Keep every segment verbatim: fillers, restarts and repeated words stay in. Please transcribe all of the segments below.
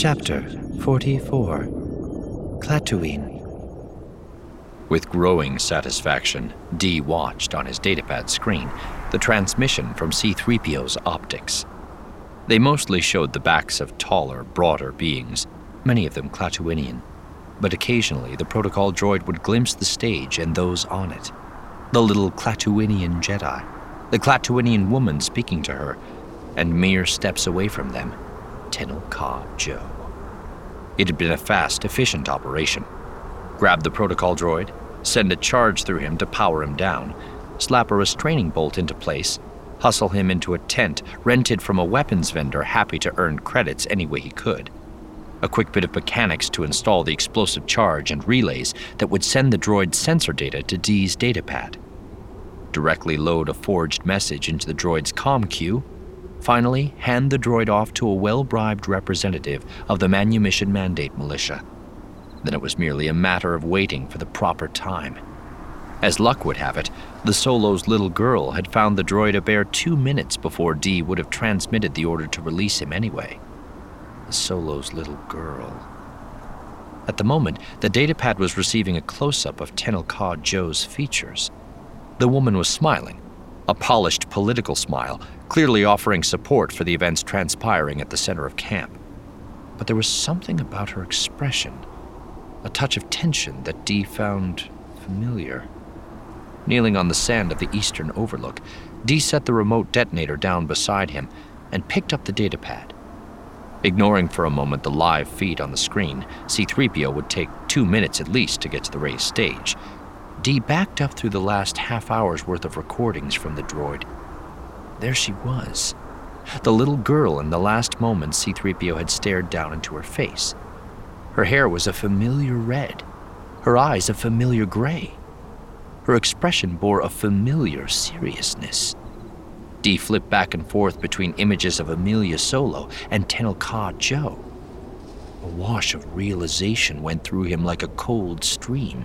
Chapter forty-four. Clatuine. With growing satisfaction, Dee watched on his datapad screen the transmission from C three P O's optics. They mostly showed the backs of taller, broader beings, many of them Clatuinian, but occasionally the protocol droid would glimpse the stage and those on it. The little Clatuinian Jedi, the Clatuinian woman speaking to her, and mere steps away from them, Tenel Ka Jo. It had been a fast, efficient operation. Grab the protocol droid, send a charge through him to power him down, slap a restraining bolt into place, hustle him into a tent rented from a weapons vendor happy to earn credits any way he could. A quick bit of mechanics to install the explosive charge and relays that would send the droid's sensor data to Dee's datapad. Directly load a forged message into the droid's comm queue. Finally, hand the droid off to a well-bribed representative of the Manumission Mandate Militia. Then it was merely a matter of waiting for the proper time. As luck would have it, the Solo's little girl had found the droid a bare two minutes before Dee would have transmitted the order to release him anyway. The Solo's little girl. At the moment, the datapad was receiving a close-up of Tenel Ka Jo's features. The woman was smiling, a polished political smile, clearly offering support for the events transpiring at the center of camp. But there was something about her expression, a touch of tension that Dee found familiar. Kneeling on the sand of the eastern overlook, Dee set the remote detonator down beside him and picked up the datapad. Ignoring for a moment the live feed on the screen, C three P O would take two minutes at least to get to the raised stage. Dee backed up through the last half hour's worth of recordings from the droid. There she was, the little girl in the last moment C three P O had stared down into her face. Her hair was a familiar red, her eyes a familiar gray. Her expression bore a familiar seriousness. Dee flipped back and forth between images of Amelia Solo and Tenel Ka Jo. A wash of realization went through him like a cold stream.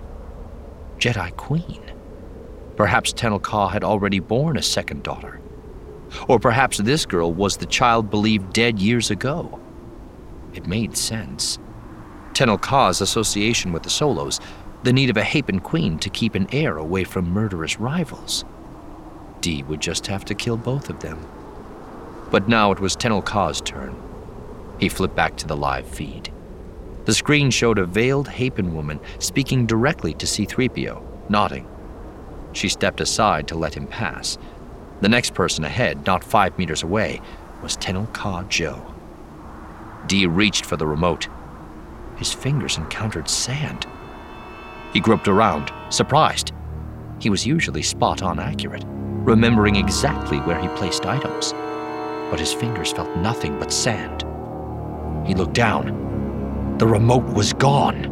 Jedi Queen. Perhaps Tenel Ka had already borne a second daughter. Or perhaps this girl was the child believed dead years ago. It made sense. Tenel Ka's association with the Solos, the need of a Hapan queen to keep an heir away from murderous rivals. Dee would just have to kill both of them. But now it was Tenel Ka's turn. He flipped back to the live feed. The screen showed a veiled Hapan woman speaking directly to C three P O, nodding. She stepped aside to let him pass. The next person ahead, not five meters away, was Tenel Ka Jo. Dee reached for the remote. His fingers encountered sand. He groped around, surprised. He was usually spot-on accurate, remembering exactly where he placed items. But his fingers felt nothing but sand. He looked down. The remote was gone.